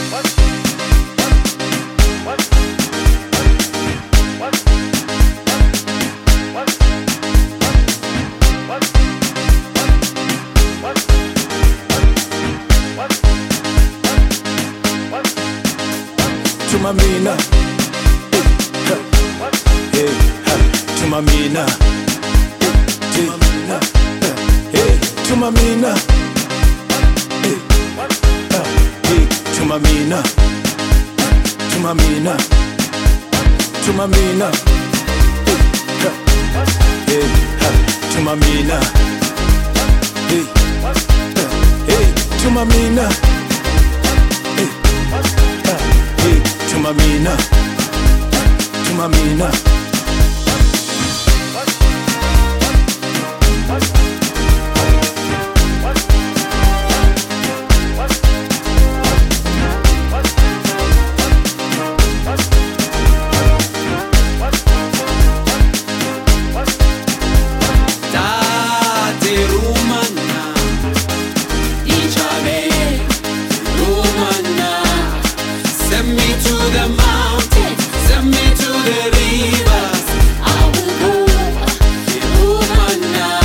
Tumamina, hey, Tumamina, hey, Tumamina, hey, Tumamina, Tumamina, Tumamina, hey, Tumamina, hey, Tumamina, hey, Tumamina, Tumamina. Send me to the mountains, send me to the rivers. I will go, Rumana.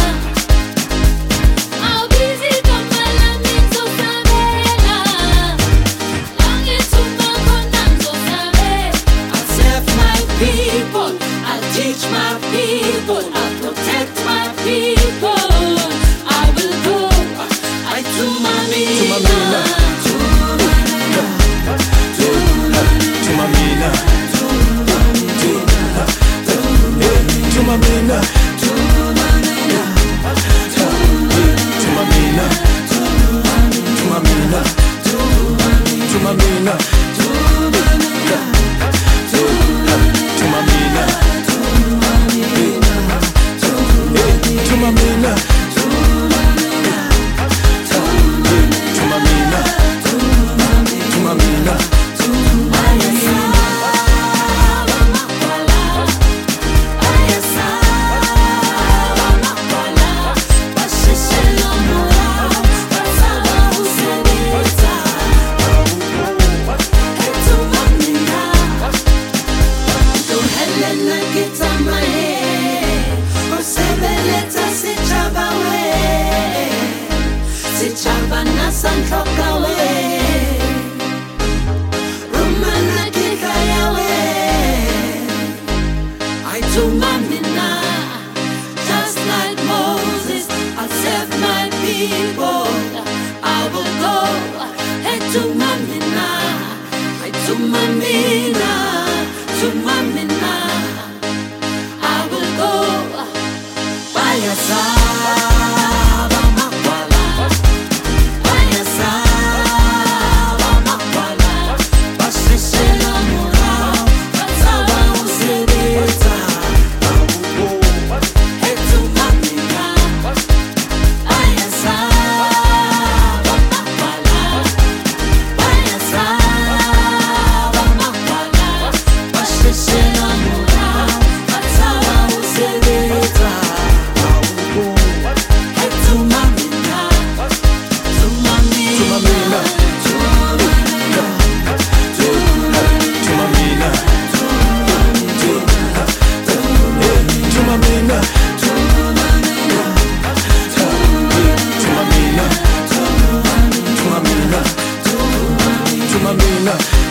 I'll visit on my landings of Savela. Longing to Makonams of Savela. I'll serve my people, I'll teach my people, I'll protect my people. I will go, to Tumamina. Tumamina, Tumamina, Tumamina, Tumamina, Tumamina, Tumamina, Just like Moses, I'll serve my people. I will go, Tumamina, Tumamina, Tumamina. I will go, Bayasa. Tumamina,